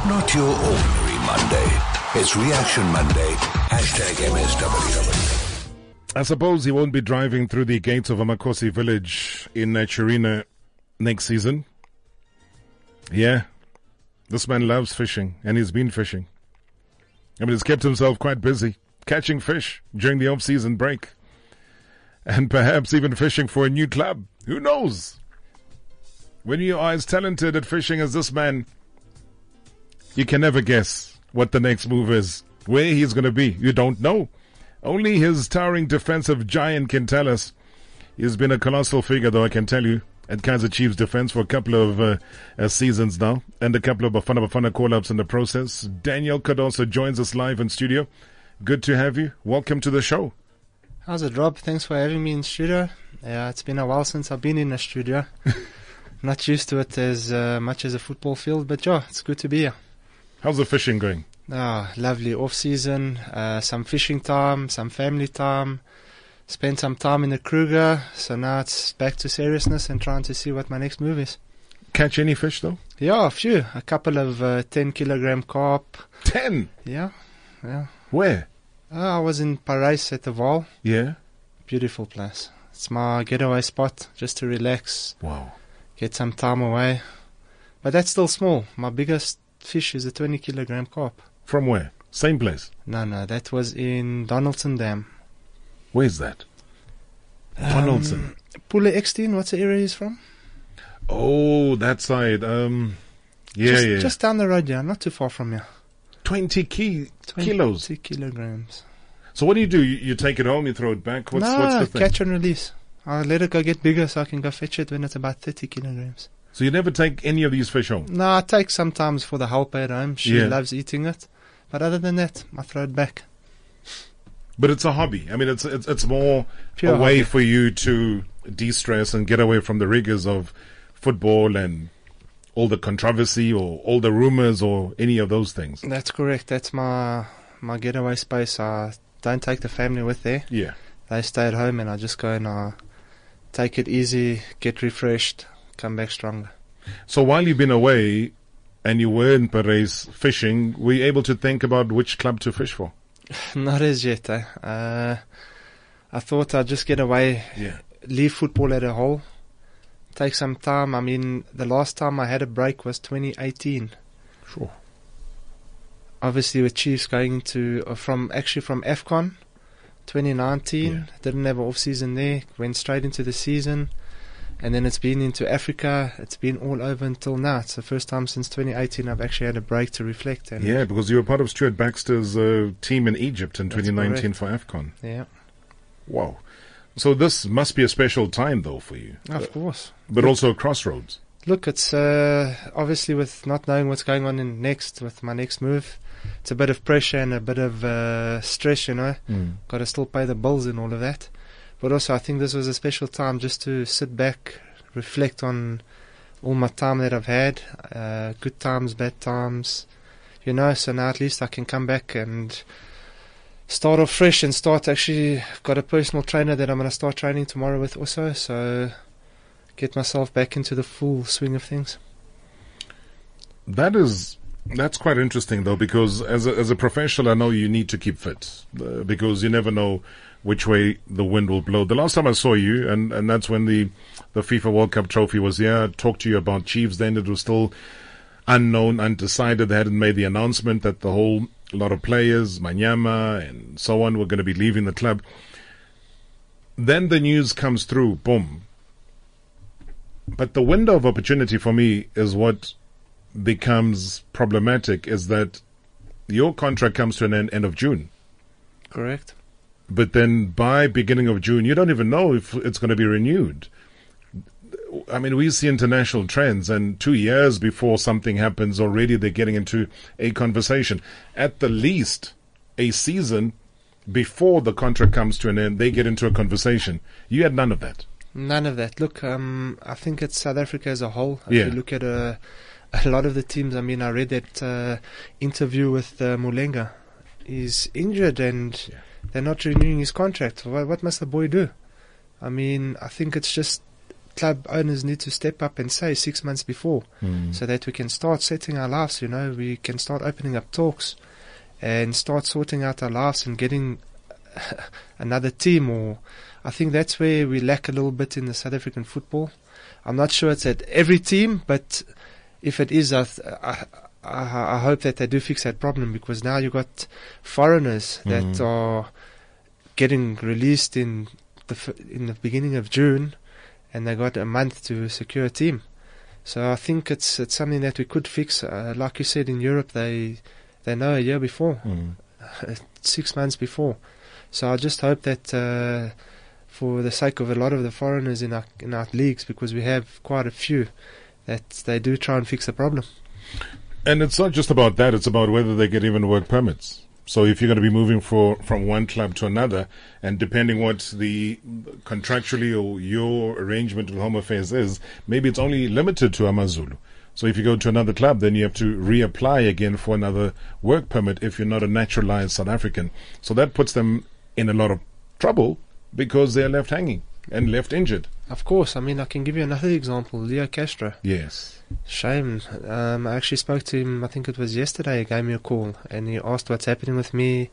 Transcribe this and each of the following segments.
Not your ordinary Monday. It's Reaction Monday. #MSW. I suppose he won't be driving through the gates of Amakosi village in Chirina next season. Yeah, this man loves fishing, and he's been fishing. I mean, he's kept himself quite busy catching fish during the off-season break. And perhaps even fishing for a new club. Who knows? When you are as talented at fishing as this man, you can never guess what the next move is. Where he's going to be, you don't know. Only his towering defensive giant can tell us. He's been a colossal figure, though, I can tell you, at Kaizer Chiefs defense for a couple of seasons now, and a couple of Bafana call-ups in the process. Daniel Cardoso joins us live in studio. Good to have you. Welcome to the show. How's it, Rob? Thanks for having me in studio. Yeah, it's been a while since I've been in a studio. Not used to it as much as a football field, but yeah, it's good to be here. How's the fishing going? Lovely off-season, some fishing time, some family time, spent some time in the Kruger, so now it's back to seriousness and trying to see what my next move is. Catch any fish, though? Yeah, a few. A couple of 10-kilogram carp. 10? Yeah. Where? I was in Paris at the Val. Yeah? Beautiful place. It's my getaway spot, just to relax. Wow. Get some time away. But that's still small. My biggest fish is a 20-kilogram carp. From where? Same place? No, that was in Donaldson Dam. Where's that? Donaldson. Pule Exteen, what's the area he's from? Oh, that side. Just down the road, yeah, not too far from here. 20 kilos? 20 kilograms. So what do? You take it home, you throw it back? What's the thing? Catch and release. I'll let it go get bigger so I can go fetch it when it's about 30 kilograms. So you never take any of these fish home? No, I take sometimes for the helper at home. She loves eating it. But other than that, I throw it back. But it's a hobby. I mean, it's more pure a way hobby for you to de-stress and get away from the rigors of football and all the controversy or all the rumors or any of those things. That's correct. That's my getaway space. I don't take the family with there. Yeah. They stay at home and I just go and take it easy, get refreshed, come back stronger. So while you've been away and you were in Paris fishing, were you able to think about which club to fish for? Not as yet. I thought I'd just get away, leave football at a whole, take some time. I mean, the last time I had a break was 2018. Sure. Obviously with Chiefs going into, from AFCON 2019, didn't have an off-season there, went straight into the season, and then it's been into Africa. It's been all over until now. It's the first time since 2018 I've actually had a break to reflect. And because you were part of Stuart Baxter's team in Egypt in 2019 for AFCON. Yeah. Wow. So this must be a special time, though, for you. Of course. But also a crossroads. Look, it's obviously with not knowing what's going on with my next move, it's a bit of pressure and a bit of stress, you know. Got to still pay the bills and all of that. But also I think this was a special time just to sit back, reflect on all my time that I've had, good times, bad times, you know, so now at least I can come back and start off fresh and got a personal trainer that I'm going to start training tomorrow with also, so get myself back into the full swing of things. That's quite interesting, though, because as a professional, I know you need to keep fit because you never know which way the wind will blow. The last time I saw you, and that's when the FIFA World Cup trophy was here, I talked to you about Chiefs. Then it was still unknown, undecided. They hadn't made the announcement that a lot of players, Manyama and so on, were going to be leaving the club. Then the news comes through, boom. But the window of opportunity for me is what becomes problematic, is that your contract comes to an end of June. Correct. But then by beginning of June, you don't even know if it's going to be renewed. I mean, we see international trends, and 2 years before something happens, already they're getting into a conversation. At the least, a season before the contract comes to an end, they get into a conversation. You had none of that. None of that. Look, I think it's South Africa as a whole. If you look at a lot of the teams, I mean, I read that interview with Mulenga. He's injured and they're not renewing his contract. What must the boy do? I mean, I think it's just club owners need to step up and say 6 months before, so that we can start setting our lives. We can start opening up talks and start sorting out our lives and getting another team. Or I think that's where we lack a little bit in the South African football. I'm not sure it's at every team, but if it is, I hope that they do fix that problem, because now you've got foreigners that are getting released in the beginning of June, and they got a month to secure a team. So I think it's something that we could fix. Like you said, in Europe, they know a year before, 6 months before. So I just hope that for the sake of a lot of the foreigners in our leagues, because we have quite a few, that they do try and fix the problem. And it's not just about that, it's about whether they get even work permits. So if you're going to be moving from one club to another, and depending what the contractually or your arrangement with Home Affairs is, maybe it's only limited to AmaZulu. So if you go to another club, then you have to reapply again for another work permit if you're not a naturalized South African. So that puts them in a lot of trouble, because they're left hanging and left injured. Of course. I mean, I can give you another example. Leo Castro. Yes. Shame. I actually spoke to him, I think it was yesterday. He gave me a call and he asked what's happening with me,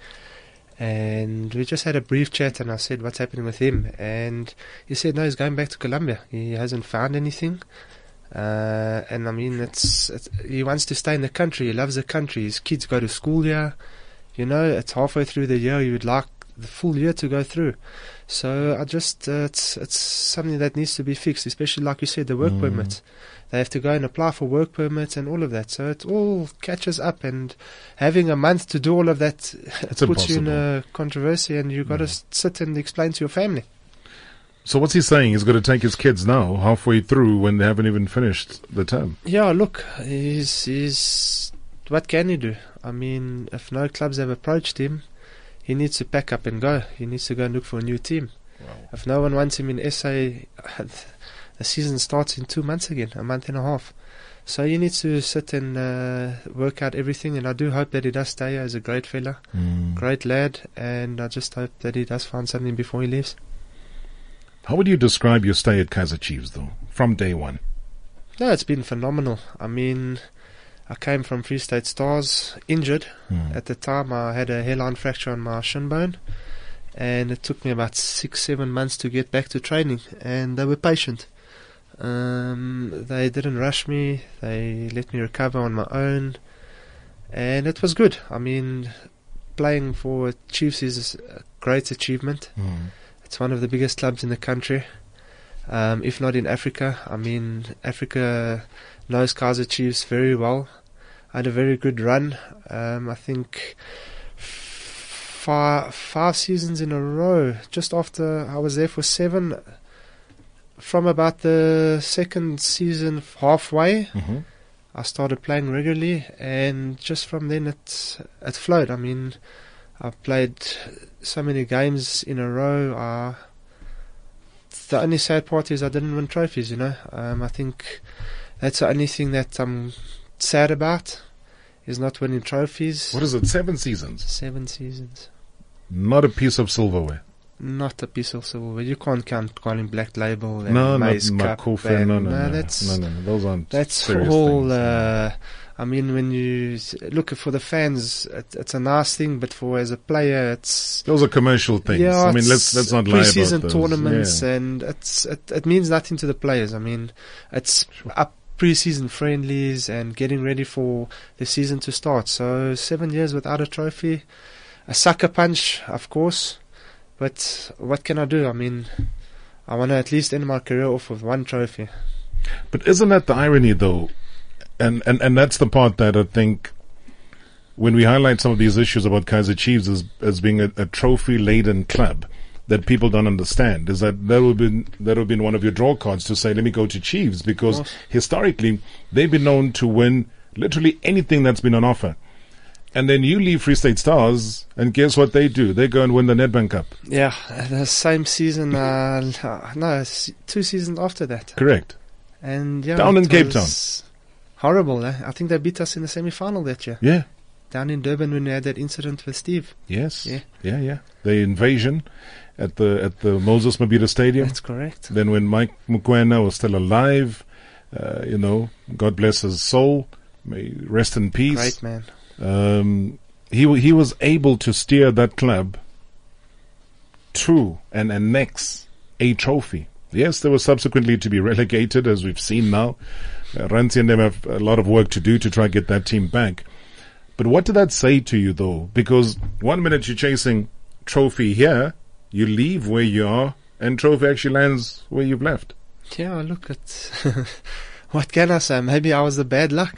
and we just had a brief chat, and I said what's happening with him, and he said no, he's going back to Colombia. He hasn't found anything, and I mean, he wants to stay in the country. He loves the country. His kids go to school here. It's halfway through the year. You would like the full year to go through. So I just it's something that needs to be fixed, especially like you said, the work permits. They have to go and apply for work permits and all of that. So it all catches up, and having a month to do all of that puts you in a controversy, and you've got to sit and explain to your family. So what's he saying? He's got to take his kids now, halfway through, when they haven't even finished the term. Yeah, look, he's what can he do? I mean, if no clubs have approached him, he needs to pack up and go. He needs to go and look for a new team. Wow. If no one wants him in SA, the season starts in 2 months again, a month and a half. So he needs to sit and work out everything, and I do hope that he does stay as a great fella, great lad, and I just hope that he does find something before he leaves. How would you describe your stay at Kaizer Chiefs, though, from day one? No, it's been phenomenal. I mean, I came from Free State Stars injured. At the time, I had a hairline fracture on my shin bone, and it took me about 6-7 months to get back to training, and they were patient. They didn't rush me. They let me recover on my own, and it was good. I mean, playing for Chiefs is a great achievement. It's one of the biggest clubs in the country, if not in Africa. I mean, Africa knows Kaizer Chiefs very well. I had a very good run. I think five seasons in a row. Just after I was there for 7, from about the second season halfway, I started playing regularly, and just from then it flowed. I mean, I played so many games in a row. The only sad part is I didn't win trophies, I think that's the only thing that I'm sad about, is not winning trophies. What is it, 7 seasons? 7 seasons. Not a piece of silverware. Not a piece of silverware. You can't count Carling Black Label and Maize Cup. No, those aren't. That's all. I mean, when you look for the fans, it's a nice thing, but for as a player, it's those are commercial things. Yeah, I mean, let's not lie about those. Pre-season tournaments, and it means nothing to the players. I mean, it's up pre-season friendlies and getting ready for the season to start. So 7 years without a trophy, a sucker punch, of course. But what can I do? I mean, I want to at least end my career off with 1 trophy. But isn't that the irony, though? And that's the part that I think, when we highlight some of these issues about Kaizer Chiefs as being a trophy-laden club, that people don't understand, is that would have been one of your draw cards to say, let me go to Chiefs, because historically they've been known to win literally anything that's been on offer. And then you leave Free State Stars, and guess what they do? They go and win the Nedbank Cup. Yeah, the same season. No, 2 seasons after that. Correct. And yeah, down in Cape Town. Horrible. I think they beat us in the semi-final that year. Yeah. down in Durban when we had that incident with Steve. Yes. Yeah. Yeah. The invasion at the Moses Mabhida Stadium. That's correct. Then when Mike Mokoena was still alive, God bless his soul, may rest in peace. Great man. He was able to steer that club to and annex a trophy. Yes, they were subsequently to be relegated, as we've seen now. Ranzi and them have a lot of work to do to try and get that team back. But what did that say to you, though? Because 1 minute you're chasing trophy here, you leave where you are, and trophy actually lands where you've left. Yeah, look at what can I say? Maybe I was the bad luck.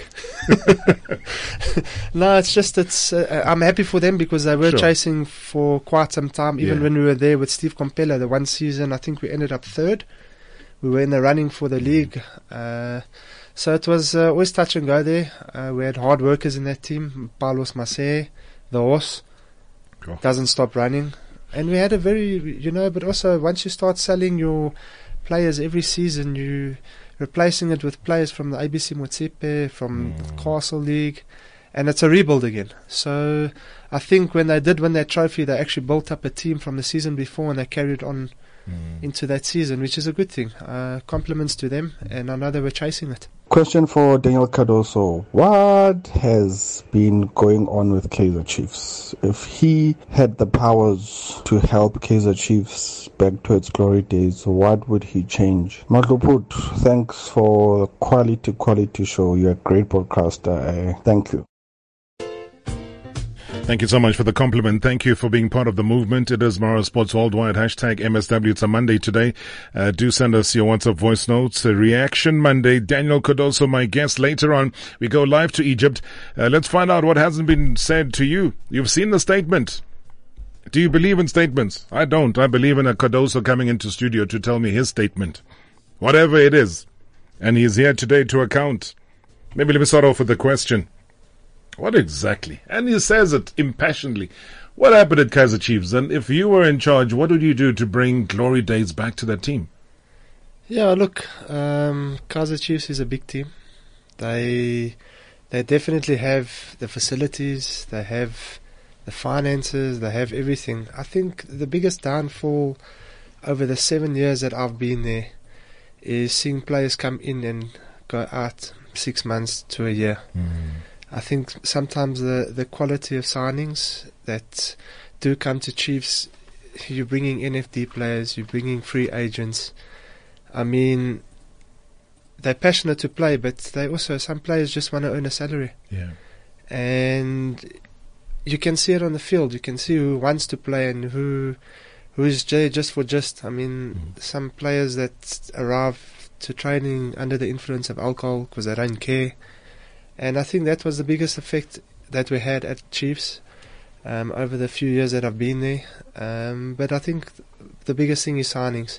No, I'm happy for them because they were chasing for quite some time. Even when we were there with Steve Compella, the one season, I think we ended up third. We were in the running for the league. So it was always touch and go there. We had hard workers in that team. Paulos Massé, the horse, doesn't stop running. And we had a very, but also once you start selling your players every season, you replacing it with players from the ABC Motsepe, from the Castle League, and it's a rebuild again. So I think when they did win that trophy, they actually built up a team from the season before and they carried on into that season, which is a good thing. Compliments to them, and I know they were chasing it. Question for Daniel Cardoso. What has been going on with Kaizer Chiefs? If he had the powers to help Kaizer Chiefs back to its glory days, what would he change? Matloput, thanks for the quality show. You're a great broadcaster. Thank you. Thank you so much for the compliment. Thank you for being part of the movement. It is Mara Sports Worldwide, hashtag MSW. It's a Monday today. Do send us your WhatsApp voice notes. Reaction Monday. Daniel Cardoso, my guest. Later on, we go live to Egypt. Let's find out what hasn't been said to you. You've seen the statement. Do you believe in statements? I don't. I believe in a Cardoso coming into studio to tell me his statement. Whatever it is. And he's here today to account. Maybe let me start off with the question. What exactly? And he says it impassionedly. What happened at Kaizer Chiefs? And if you were in charge, what would you do to bring glory days back to that team? Yeah, look, Kaizer Chiefs is a big team. They definitely have the facilities, they have the finances, they have everything. I think the biggest downfall over the 7 years that I've been there is seeing players come in and go out 6 months to a year. I think sometimes the quality of signings that do come to Chiefs, you're bringing NFD players, you're bringing free agents. I mean, they're passionate to play, but some players just want to earn a salary. Yeah. And you can see it on the field. You can see who wants to play and who's just for just. I mean, some players that arrive to training under the influence of alcohol because they don't care. And I think that was the biggest effect that we had at Chiefs over the few years that I've been there. But I think the biggest thing is signings.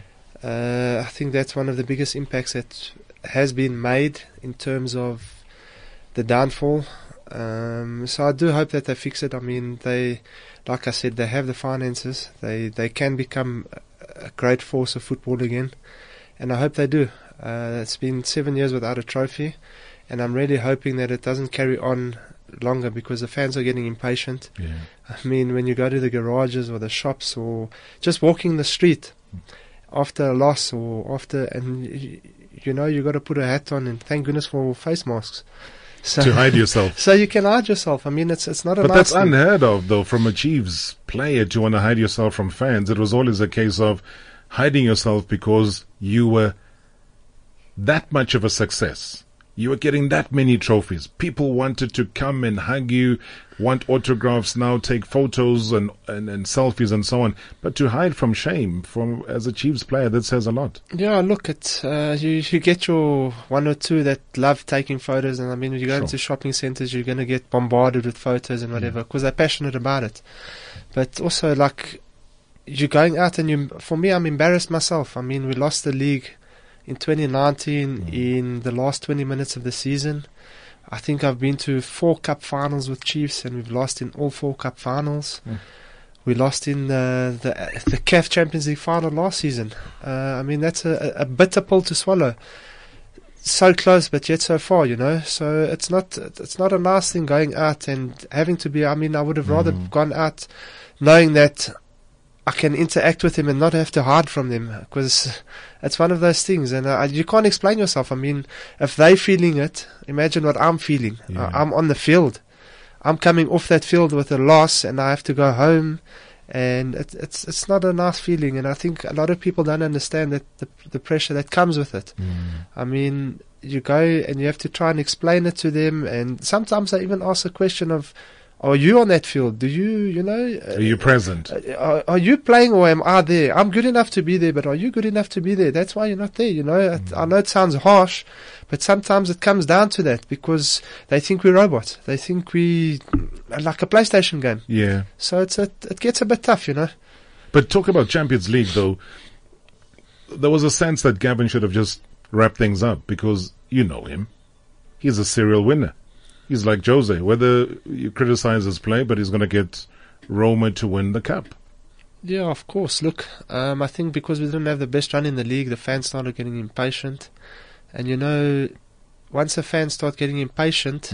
I think that's one of the biggest impacts that has been made in terms of the downfall. So I do hope that they fix it. I mean, like I said, they have the finances. They can become a great force of football again. And I hope they do. It's been 7 years without a trophy. And I'm really hoping that it doesn't carry on longer because the fans are getting impatient. Yeah. I mean, when you go to the garages or the shops or just walking the street after a loss and you got to put a hat on and thank goodness for face masks. So, to hide yourself. So you can hide yourself. I mean, it's not a But nice that's thing. unheard of, though, from a Chiefs player to want to hide yourself from fans. It was always a case of hiding yourself because you were that much of a success. You were getting that many trophies. People wanted to come and hug you, want autographs now, take photos and selfies and so on. But to hide from shame, as a Chiefs player, that says a lot. Yeah, look, you get your one or two that love taking photos. And I mean, when you go into shopping centres, you're going to get bombarded with photos and whatever because they're passionate about it. But also, like, you're going out and for me, I'm embarrassed myself. I mean, we lost the league in 2019 in the last 20 minutes of the season. I think I've been to 4 cup finals with Chiefs and we've lost in all 4 cup finals. We lost in the CAF Champions League final last season. I mean, that's a bitter pill to swallow. so close but yet so far, you know. So it's not a nice thing going out and having to be. I mean, I would have rather gone out knowing that I can interact with them and not have to hide from them, because it's one of those things, and you can't explain yourself. I mean, if they're feeling it, imagine what I'm feeling. Yeah. I'm on the field. I'm coming off that field with a loss, and I have to go home, and it's not a nice feeling. And I think a lot of people don't understand that the pressure that comes with it. I mean, you go and you have to try and explain it to them, and sometimes I even ask a question of, are you on that field? Do you know? Are you present? Are you playing, or am I there? I'm good enough to be there, but are you good enough to be there? That's why you're not there, you know. I know it sounds harsh, but sometimes it comes down to that, because they think we're robots. They think we like a PlayStation game. Yeah. So it gets a bit tough, you know. But talk about Champions League, though. There was a sense that Gavin should have just wrapped things up, because you know him. He's a serial winner. He's like Jose. Whether you criticize his play, but he's going to get Roma to win the cup. Yeah, of course. Look, I think because we didn't have the best run in the league, the fans started getting impatient. And, you know, once the fans start getting impatient,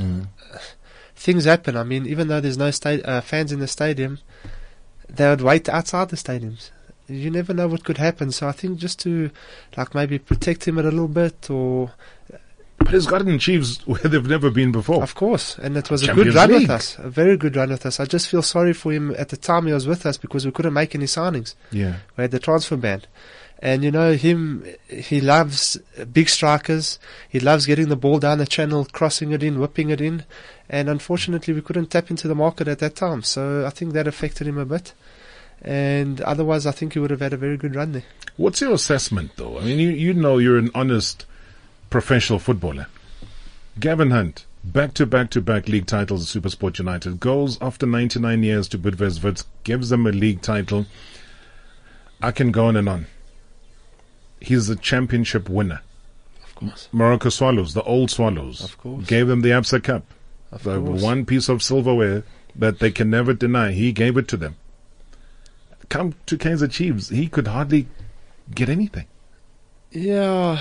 things happen. I mean, even though there's no fans in the stadium, they would wait outside the stadiums. You never know what could happen. So I think just to, like, maybe protect him a little bit, or... But he's gotten Chiefs where they've never been before. Of course, and it was a Champions good run League. with us, a very good run with us. I just feel sorry for him at the time he was with us, because we couldn't make any signings. Yeah. We had the transfer ban. And you know him, he loves big strikers. He loves getting the ball down the channel, crossing it in, whipping it in. And unfortunately we couldn't tap into the market at that time. So I think that affected him a bit. And otherwise I think he would have had a very good run there. What's your assessment, though? I mean, you know you're an honest professional footballer. Gavin Hunt, back-to-back-to-back league titles at SuperSport United, goes after 99 years to Bidvest Wits, gives them a league title. I can go on and on. He's a championship winner. Of course. Morocco Swallows, the old Swallows, Of course. gave them the Absa Cup. Of The course. one piece of silverware that they can never deny. He gave it to them. Come to Kaizer Chiefs, he could hardly get anything. Yeah,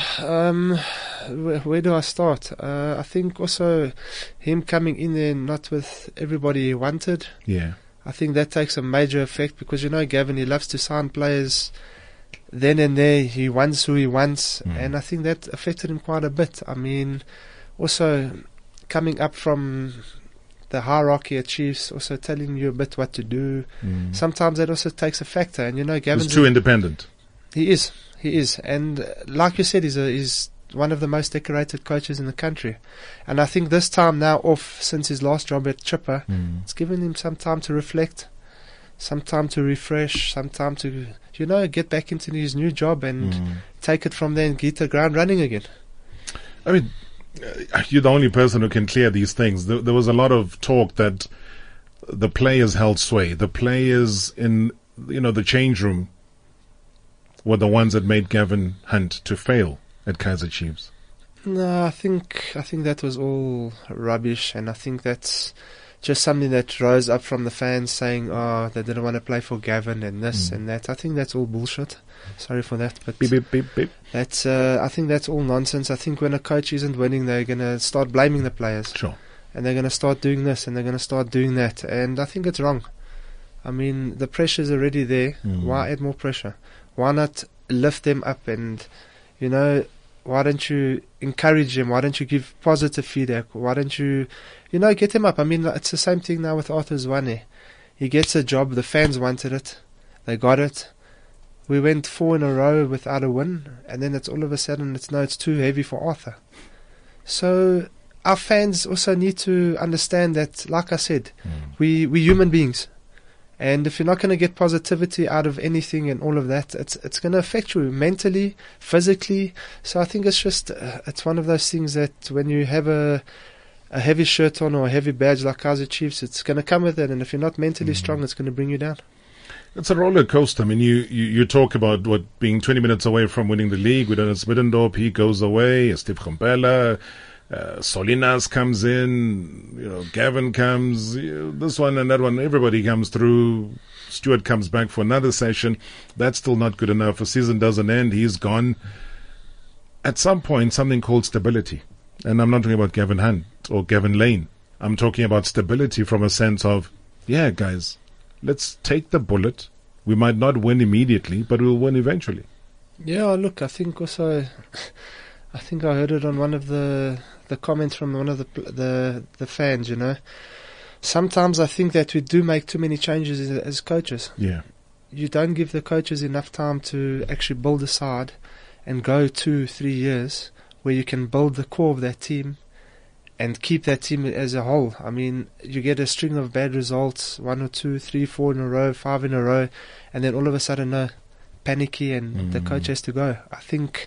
where do I start? I think also him coming in there not with everybody he wanted. Yeah. I think that takes a major effect, because you know Gavin, he loves to sign players then and there. He wants who he wants, and I think that affected him quite a bit. I mean, also coming up from the hierarchy at Chiefs, also telling you a bit what to do. Sometimes that also takes a factor, and you know Gavin's He's too independent. He is, and like you said, he's one of the most decorated coaches in the country. And I think this time now off, since his last job at Chipper, it's given him some time to reflect, some time to refresh, some time to, you know, get back into his new job and take it from there and get the ground running again. I mean, you're the only person who can clear these things. There was a lot of talk that the players held sway. The players in, you know, the change room were the ones that made Gavin Hunt to fail at Kaizer Chiefs. No, I think that was all rubbish, and I think that's just something that rose up from the fans saying, oh, they didn't want to play for Gavin and this and that. I think that's all bullshit. Sorry for that, but Beep, beep, beep, beep. that's I think that's all nonsense. I think when a coach isn't winning, they're going to start blaming the players. Sure. And they're going to start doing this and they're going to start doing that. And I think it's wrong. I mean, the pressure's already there. Why add more pressure? Why not lift them up and, you know, why don't you encourage them? Why don't you give positive feedback? Why don't you, you know, get them up? I mean, it's the same thing now with Arthur Zwane. He gets a job. The fans wanted it. They got it. We went 4 in a row without a win. And then it's all of a sudden, it's too heavy for Arthur. So our fans also need to understand that, like I said, we human beings. And if you're not going to get positivity out of anything and all of that, it's going to affect you mentally, physically. So I think it's just, it's one of those things that when you have a heavy shirt on or a heavy badge like Kaizer Chiefs, it's going to come with it. And if you're not mentally strong, it's going to bring you down. It's a roller coaster. I mean, you talk about being 20 minutes away from winning the league. We don't know Middendorp, he goes away. Steve Kompela, Solinas comes in, you know, Gavin comes, this one and that one, everybody comes through. Stuart comes back for another session. That's still not good enough. A season doesn't end. He's gone. at some point, something called stability. And I'm not talking about Gavin Hunt or Gavin Lane. I'm talking about stability from a sense of, yeah, guys, let's take the bullet. We might not win immediately, but we'll win eventually. Yeah, look, I think also, I think I heard it on one of the comments from one of the fans, you know. Sometimes I think that we do make too many changes as coaches. Yeah. You don't give the coaches enough time to actually build a side and go 2-3 years where you can build the core of that team and keep that team as a whole. I mean, you get a string of bad results, 1 or 2, 3, 4 in a row, 5 in a row, and then all of a sudden, no, panicky and the coach has to go. I think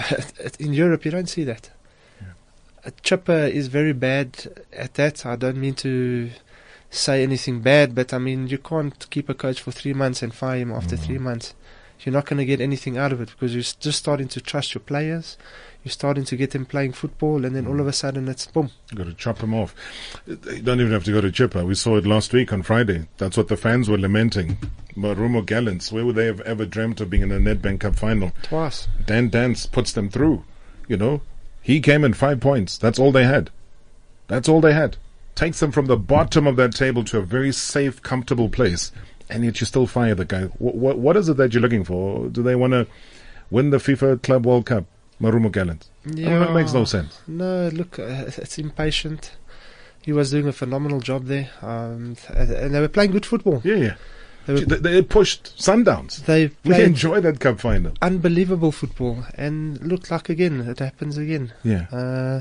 in Europe you don't see that. Yeah. Chipper is very bad at that. I don't mean to say anything bad, but I mean, you can't keep a coach for 3 months and fire him after 3 months. You're not going to get anything out of it because you're just starting to trust your players. You're starting to get them playing football, and then all of a sudden it's boom. You've got to chop them off. You don't even have to go to Chipper. We saw it last week on Friday. That's what the fans were lamenting. But Rumo Gallants, where would they have ever dreamt of being in a Nedbank Cup final? Twice. Dan Dance puts them through. You know, he came in 5 points. That's all they had. That's all they had. Takes them from the bottom of that table to a very safe, comfortable place. And yet you still fire the guy. What is it that you're looking for? Do they want to win the FIFA Club World Cup? Marumo Gallants. Yeah. I mean, that makes no sense. No, look, it's impatient. He was doing a phenomenal job there. And they were playing good football. Yeah. They pushed Sundowns. We enjoyed that cup final. Unbelievable football. And look, like again, it happens again. Yeah.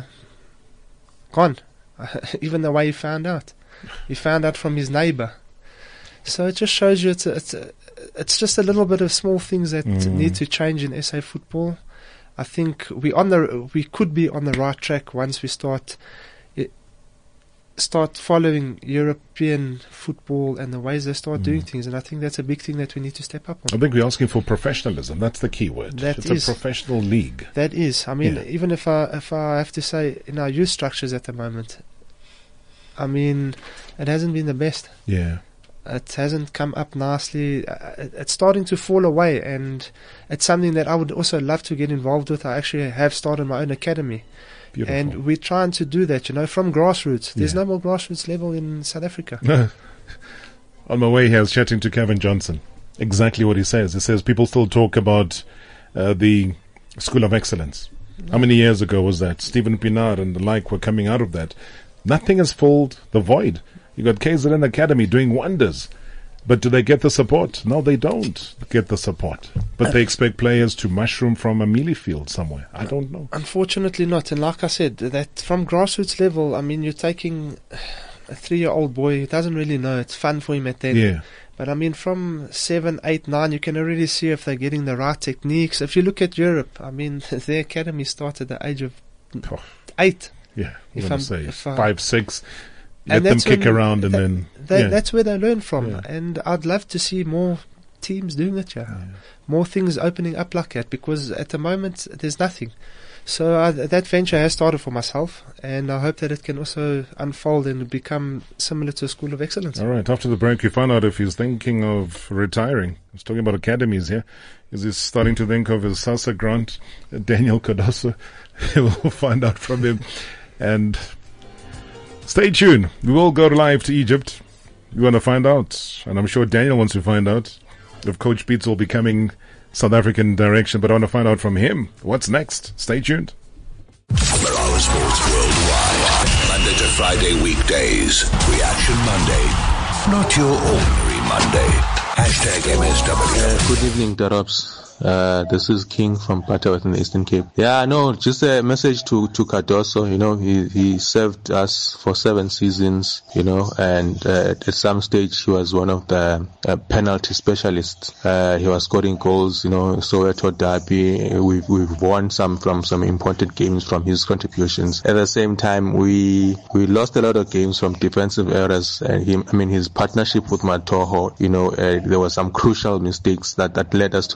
Gone. Even the way he found out. He found out from his neighbour. So it just shows you it's just a little bit of small things that need to change in SA football. I think we could be on the right track once we start following European football and the ways they start doing things, and I think that's a big thing that we need to step up on. I think we're asking for professionalism. That's the key word. It's a professional league. That is. I mean, even if I have to say, in our youth structures at the moment, I mean, it hasn't been the best. Yeah. It hasn't come up nicely. It's starting to fall away, and it's something that I would also love to get involved with. I actually have started my own academy. Beautiful. And we're trying to do that, from grassroots. There's no more grassroots level in South Africa. On my way here, I was chatting to Kevin Johnson. Exactly what he says. He says people still talk about the School of Excellence. How many years ago was that? Stephen Pienaar and the like were coming out of that. Nothing has filled the void. You got KZN Academy doing wonders. But do they get the support? No, they don't get the support. But they expect players to mushroom from a mealie field somewhere. I don't know. Unfortunately not. And like I said, that from grassroots level, I mean, you're taking a 3-year-old boy who doesn't really know. It's fun for him at that. Yeah. But I mean, from 7, 8, 9, you can already see if they're getting the right techniques. If you look at Europe, I mean, their academy started at the age of 8. Yeah, I'm going to say 5, 6. Let and them kick around and then... That's where they learn from. Yeah. And I'd love to see more teams doing it, more things opening up like that, because at the moment there's nothing. So that venture has started for myself, and I hope that it can also unfold and become similar to a School of Excellence. All right, after the break you find out if he's thinking of retiring. He's talking about academies here. Is he starting to think of his SASSA grant, Daniel Cardoso? We'll find out from him. And... stay tuned. We will go live to Egypt. We want to find out, and I'm sure Daniel wants to find out, if Coach Beats will be coming South African direction, but I want to find out from him what's next. Stay tuned. Marala Sports Worldwide. Monday to Friday weekdays. Reaction Monday. Not your ordinary Monday. #MSW. Good evening, Darabs. This is King from Butterworth in the Eastern Cape. Yeah, no, just a message to Cardoso. He served us for 7 seasons, and at some stage he was one of the penalty specialists. He was scoring goals, Soweto Derby. We've won some important games from his contributions. At the same time, we lost a lot of games from defensive errors, and his partnership with Matoho, there were some crucial mistakes that led us to not winning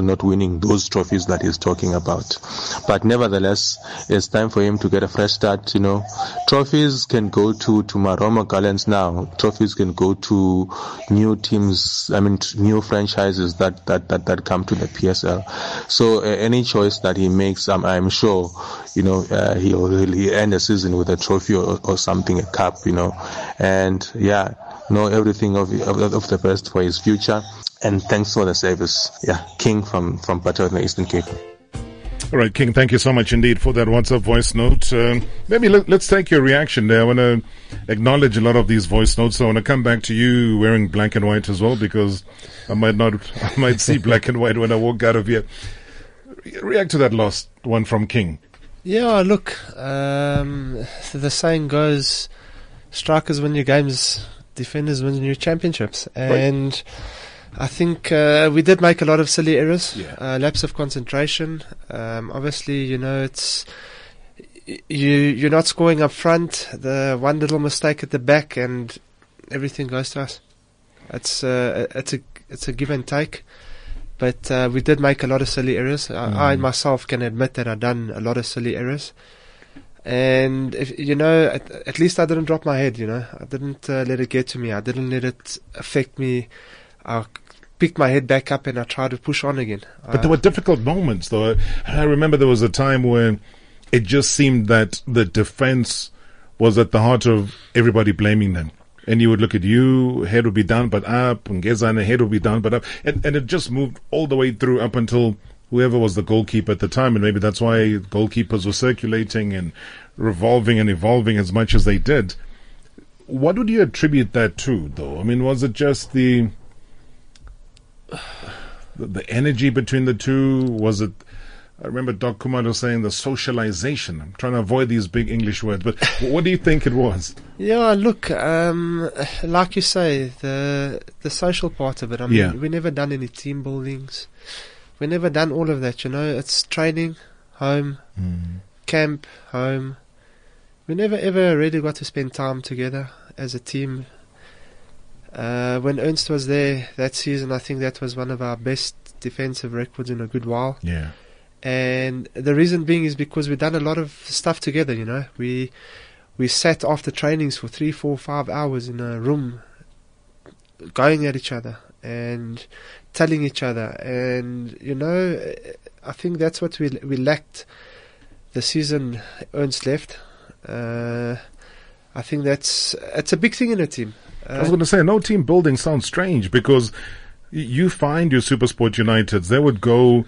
winning those trophies that he's talking about. But nevertheless, it's time for him to get a fresh start. Trophies can go to Maromo Gallants now. Trophies can go to new teams. New franchises that come to the PSL. So any choice that he makes, I'm sure, he'll end the season with a trophy or something, a cup, and everything of the best for his future. And thanks for the service. Yeah, King from Patoa in the Eastern Cape. All right, King, thank you so much indeed for that WhatsApp voice note. Maybe let's take your reaction there. I want to acknowledge a lot of these voice notes. I want to come back to you wearing black and white as well, because I might see black and white when I walk out of here. React to that last one from King. Yeah, look, the saying goes, strikers win your games, defenders win your championships. And right. I think we did make a lot of silly errors, lapse of concentration. Obviously, it's you're not scoring up front. The one little mistake at the back, and everything goes to us. It's a give and take. But we did make a lot of silly errors. I myself can admit that I've done a lot of silly errors. And if at least I didn't drop my head. I didn't let it get to me. I didn't let it affect me. I picked my head back up and I tried to push on again. But there were difficult moments, though. I remember there was a time where it just seemed that the defense was at the heart of everybody blaming them. And you would look at you, head would be down but up, and Gezana, head would be down but up. And it just moved all the way through up until whoever was the goalkeeper at the time. And maybe that's why goalkeepers were circulating and revolving and evolving as much as they did. What would you attribute that to, though? I mean, was it just the energy between the two? Was it, I remember Doc Kumado saying the socialization. I'm trying to avoid these big English words, but what do you think it was? Yeah, look, like you say, the social part of it. I mean, we never done any team buildings. We never done all of that, It's training, home, camp, home. We never ever really got to spend time together as a team. When Ernst was there that season, I think that was one of our best defensive records in a good while. Yeah. And the reason being is because we've done a lot of stuff together, We sat after trainings for 3, 4, 5 hours in a room, going at each other and telling each other. And, I think that's what we lacked the season Ernst left. I think it's a big thing in a team. I was going to say, no team building sounds strange, because you find your SuperSport Uniteds, they would go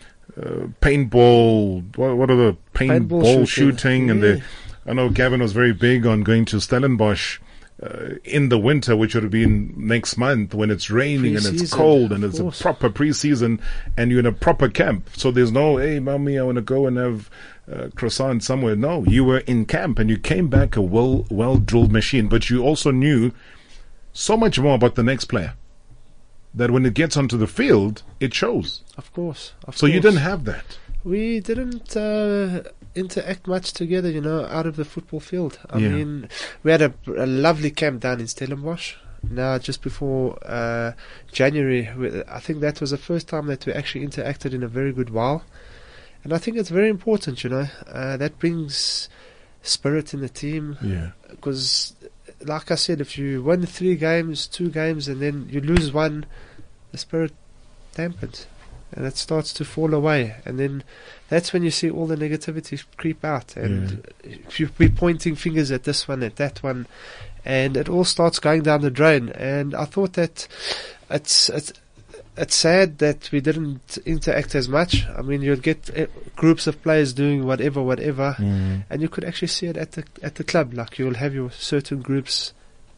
paintball, what are the paintball shooting, and I know Gavin was very big on going to Stellenbosch in the winter, which would have been next month when it's raining pre-season, and it's cold, and it's a proper pre-season, and you're in a proper camp. So there's no, hey, mommy, I want to go and have croissant somewhere. No, you were in camp, and you came back a well-drilled machine, but you also knew so much more about the next player that when it gets onto the field, it shows. Of course. So you didn't have that. We didn't interact much together, out of the football field. I mean, we had a lovely camp down in Stellenbosch. Now, just before January, I think that was the first time that we actually interacted in a very good while. And I think it's very important, that brings spirit in the team. Yeah. Because, like I said, if you win 3 games, 2 games, and then you lose one, the spirit dampens. And it starts to fall away. And then that's when you see all the negativity creep out. And if you be pointing fingers at this one, at that one, and it all starts going down the drain. And I thought that it's sad that we didn't interact as much. I mean, you'd get groups of players doing whatever, and you could actually see it at the club. Like, you'll have your certain groups.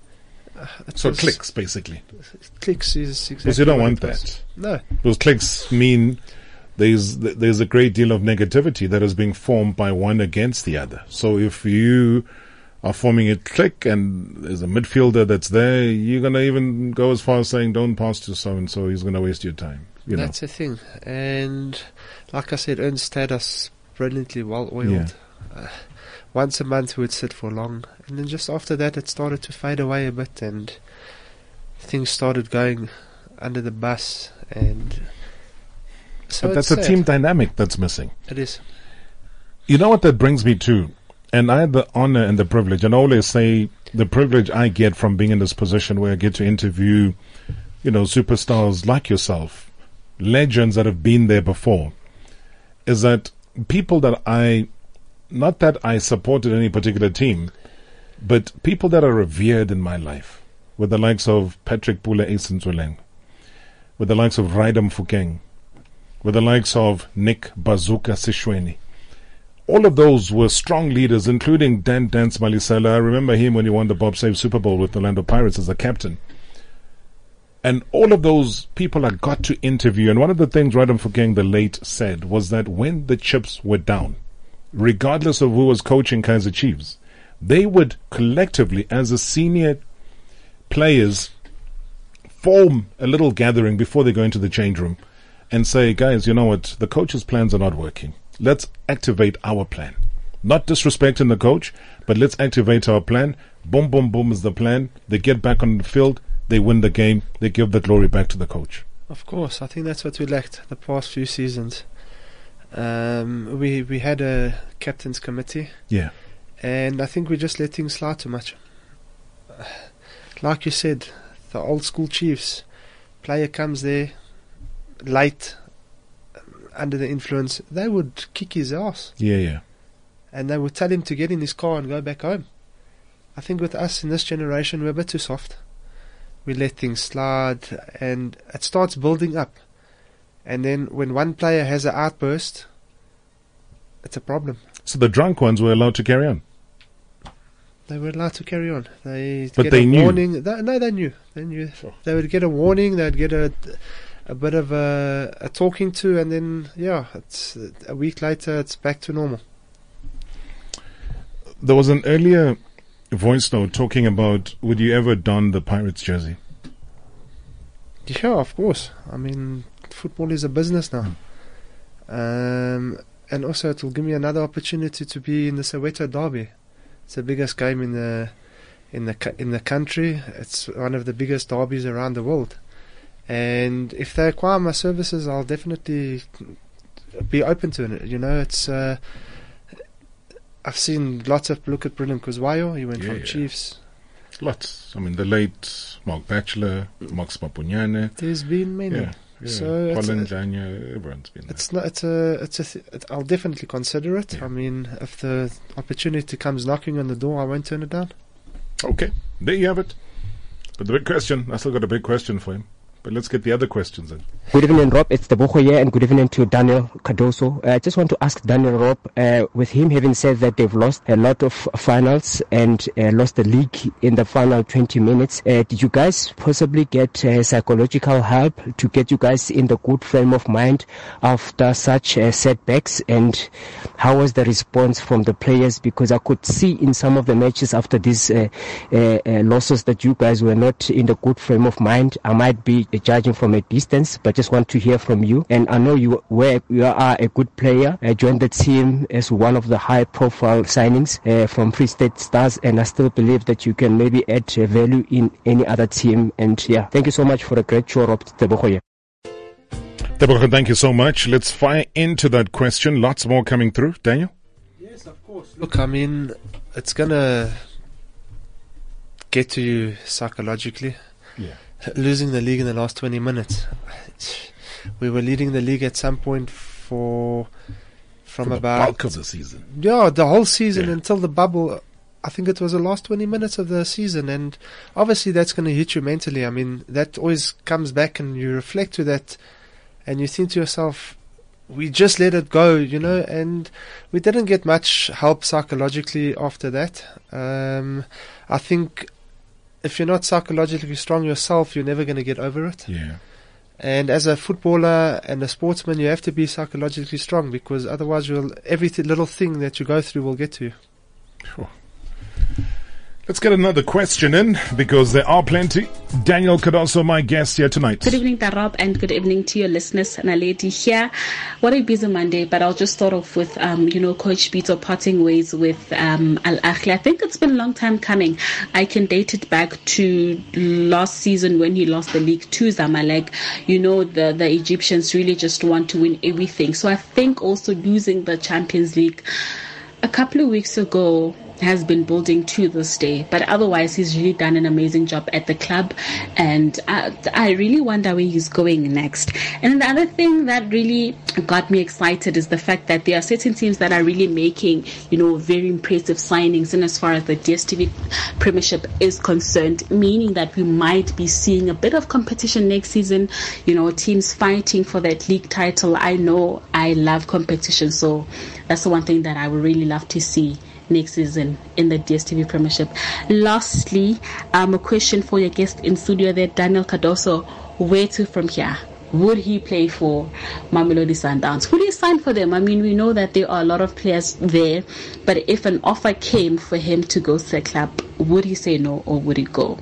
So cliques, basically. Cliques is exactly. Because you don't want that. No. Those cliques mean there's a great deal of negativity that is being formed by one against the other. So if you are forming a clique and there's a midfielder that's there, you're going to even go as far as saying, don't pass to so-and-so, he's going to waste your time. That's the thing. And like I said, Ernst had us brilliantly well-oiled. Yeah. Once a month we would sit for long, and then just after that it started to fade away a bit, and things started going under the bus, and So But that's it's a sad. team dynamic that's missing. It is. You know what that brings me to? And I had the honor and the privilege, and I always say the privilege I get from being in this position where I get to interview, superstars like yourself, legends that have been there before, is that people that not that I supported any particular team, but people that are revered in my life, with the likes of Patrick Pula Esentsweleng, with the likes of Ryder Mfukeng, with the likes of Nick Bazooka Sishweni. All of those were strong leaders, including Dan Dance Malisela. I remember him when he won the Bob Save Super Bowl with the Orlando Pirates as a captain. And all of those people I got to interview, and one of the things Ryder Mfukeng the late said was that when the chips were down, regardless of who was coaching Kaizer Chiefs, they would collectively, as a senior players, form a little gathering before they go into the change room and say, guys, you know what, the coach's plans are not working. Let's activate our plan. Not disrespecting the coach, but let's activate our plan. Boom, boom, boom is the plan. They get back on the field. They win the game. They give the glory back to the coach. Of course, I think that's what we lacked the past few seasons. We had a captain's committee. Yeah. And I think we just let things slide too much. Like you said, the old school Chiefs, player comes there late, under the influence, they would kick his ass. Yeah. And they would tell him to get in his car and go back home. I think with us in this generation, we're a bit too soft. We let things slide and it starts building up. And then when one player has an outburst, it's a problem. So the drunk ones were allowed to carry on? They were allowed to carry on. They But get they a knew. warning. No, they knew. They knew. Sure. They would get a warning. They'd get a bit of a talking to, and then it's a week later. It's back to normal. There was an earlier voice note talking about, would you ever don the Pirates jersey? Yeah, of course. I mean, football is a business now. And also it will give me another opportunity to be in the Soweto Derby. It's the biggest game in the country. It's one of the biggest derbies around the world. And if they acquire my services, I'll definitely be open to it. It's I've seen lots of look at Brilliant Kuzwayo. He went from Chiefs. Lots. I mean, the late Mark Batchelor, Max Mapunyane. There's been many. Yeah. So Colin Janya, everyone's been there. It's not. I'll definitely consider it. Yeah. I mean, if the opportunity comes knocking on the door, I won't turn it down. Okay, there you have it. But the big question, I still got a big question for him. But let's get the other questions in. Good evening, Rob. It's Tebogo here, and good evening to Daniel Cardoso. I just want to ask Daniel, Rob, with him having said that they've lost a lot of finals and lost the league in the final 20 minutes, did you guys possibly get psychological help to get you guys in the good frame of mind after such setbacks? And how was the response from the players? Because I could see in some of the matches after these losses that you guys were not in the good frame of mind. I might be judging from a distance, but just want to hear from you. And I know you are a good player. I joined the team as one of the high-profile signings from Free State Stars, and I still believe that you can maybe add value in any other team. And thank you so much for a great show, Rob Tebogo. Tebogo, thank you so much. Let's fire into that question. Lots more coming through. Daniel? Yes, of course. Look, I mean, it's gonna get to you psychologically. Yeah. Losing the league in the last 20 minutes. We were leading the league at some point from the about bulk of the season. Yeah, the whole season Yeah. until the bubble. I think it was the last 20 minutes of the season, and obviously that's going to hit you mentally. I mean, that always comes back, and you reflect to that, and you think to yourself, we just let it go, and we didn't get much help psychologically after that. I think if you're not psychologically strong yourself, you're never going to get over it. Yeah. And as a footballer and a sportsman, you have to be psychologically strong, because otherwise every little thing that you go through will get to you. Sure. Let's get another question in, because there are plenty. Daniel Cardoso, my guest here tonight. Good evening, Darab, and good evening to your listeners. Naledi here. What a busy Monday, but I'll just start off with, Coach Peter parting ways with Al Ahly. I think it's been a long time coming. I can date it back to last season when he lost the league to Zamalek. The Egyptians really just want to win everything. So I think also losing the Champions League a couple of weeks ago has been building to this day, but otherwise he's really done an amazing job at the club, and I really wonder where he's going next. And the other thing that really got me excited is the fact that there are certain teams that are really making very impressive signings, and as far as the DStv Premiership is concerned, meaning that we might be seeing a bit of competition next season, teams fighting for that league title. I know I love competition, so that's the one thing that I would really love to see next season in the DStv Premiership. Lastly, a question for your guest in studio there, Daniel Cardoso. Where to from here? Would he play for Mamelodi Sundowns? Would he sign for them? I mean, we know that there are a lot of players there, but if an offer came for him to go to a club, would he say no, or would he go?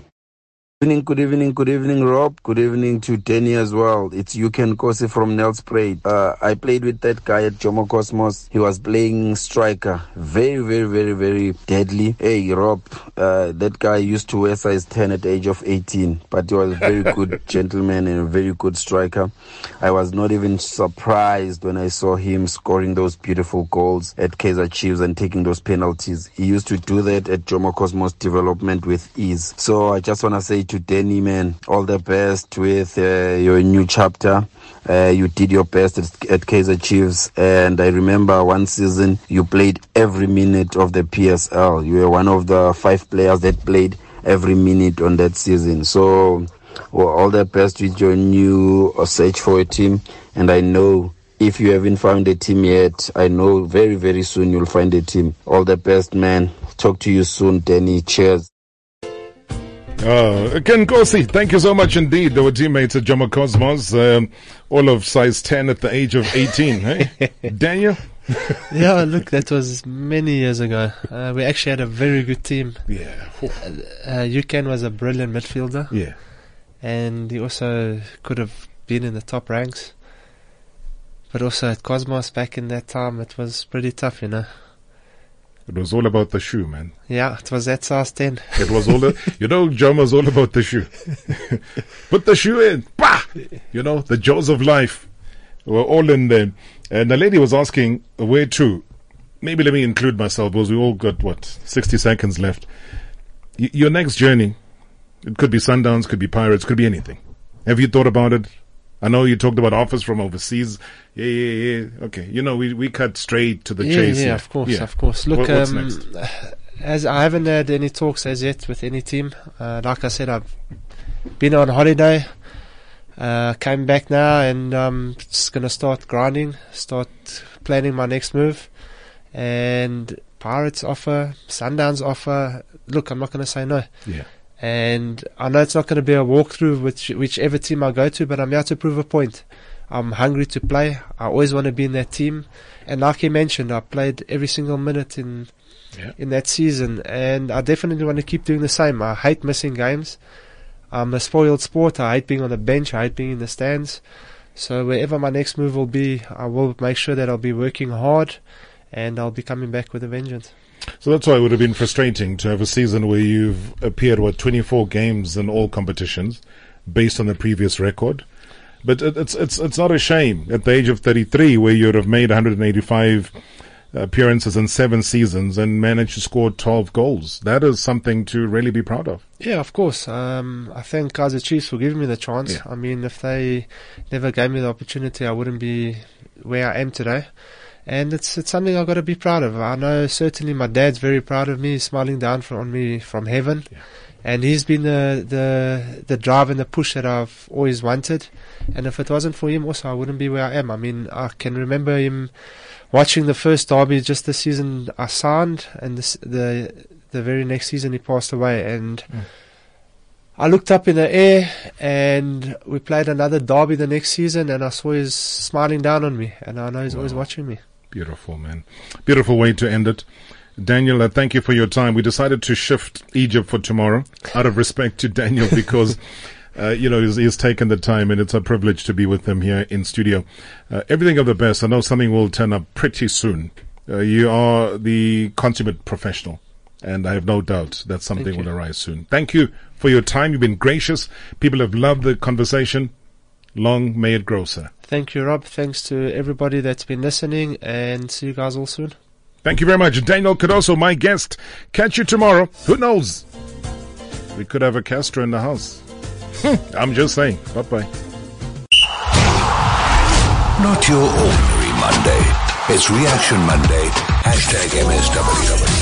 Good evening, Rob. Good evening to Danny as well. It's Yuken Kosi from Nelspruit. I played with that guy at Jomo Cosmos. He was playing striker. Very, very, very, very deadly. Hey, Rob, that guy used to wear size 10 at the age of 18, but he was a very good gentleman and a very good striker. I was not even surprised when I saw him scoring those beautiful goals at Kaizer Chiefs and taking those penalties. He used to do that at Jomo Cosmos Development with ease. So I just want to say to Danny, man, all the best with your new chapter. You did your best at Kaizer Chiefs, and I remember one season you played every minute of the PSL. You were one of the 5 players that played every minute on that season. So all the best with your new search for a team, and I know if you haven't found a team yet, I know very, very soon you'll find a team. All the best, man. Talk to you soon, Danny. Cheers. Ken Kosi, thank you so much indeed. They were teammates at Jomo Cosmos, all of size 10 at the age of 18. Hey, Daniel? Yeah, look, that was many years ago. We actually had a very good team. Yeah. Yuken was a brilliant midfielder. Yeah. And he also could have been in the top ranks. But also at Cosmos back in that time, it was pretty tough, It was all about the shoe, man. Yeah, it was that size 10. It was all Jomo's all about the shoe. Put the shoe in. Bah! The jaws of life were all in there. And the lady was asking, where to? Maybe let me include myself, because we all got, 60 seconds left. Your next journey, it could be Sundowns, could be Pirates, could be anything. Have you thought about it? I know you talked about offers from overseas. Yeah. Okay. We cut straight to the chase. Yeah, of course. Look, what's next? As I haven't had any talks as yet with any team. Like I said, I've been on holiday, came back now, and I'm just going to start grinding, start planning my next move. And Pirates offer, Sundowns offer. Look, I'm not going to say no. Yeah. And I know it's not going to be a walkthrough with whichever team I go to, but I'm here to prove a point. I'm hungry to play. I always want to be in that team. And like he mentioned, I played every single minute in that season, and I definitely want to keep doing the same. I hate missing games. I'm a spoiled sport. I hate being on the bench. I hate being in the stands. So wherever my next move will be, I will make sure that I'll be working hard, and I'll be coming back with a vengeance. So that's why it would have been frustrating to have a season where you've appeared, 24 games in all competitions based on the previous record. But it's not a shame at the age of 33 where you would have made 185 appearances in 7 seasons and managed to score 12 goals. That is something to really be proud of. Yeah, of course. I thank Kaizer Chiefs for giving me the chance. Yeah. I mean, if they never gave me the opportunity, I wouldn't be where I am today. And it's something I've got to be proud of. I know certainly my dad's very proud of me. He's smiling down on me from heaven. Yeah. And he's been the drive and the push that I've always wanted. And if it wasn't for him also, I wouldn't be where I am. I mean, I can remember him watching the first derby just the season I signed, and the very next season he passed away. And I looked up in the air, and we played another derby the next season, and I saw he's smiling down on me, and I know he's always watching me. Beautiful, man. Beautiful way to end it. Daniel, thank you for your time. We decided to shift Egypt for tomorrow out of respect to Daniel because, he's taken the time and it's a privilege to be with him here in studio. Everything of the best. I know something will turn up pretty soon. You are the consummate professional, and I have no doubt that something will arise soon. Thank you for your time. You've been gracious. People have loved the conversation. Long may it grow, sir. Thank you, Rob. Thanks to everybody that's been listening, and see you guys all soon. Thank you very much. Daniel Cardoso, my guest. Catch you tomorrow. Who knows? We could have a Castro in the house. I'm just saying. Bye-bye. Not your ordinary Monday. It's Reaction Monday. #MSW.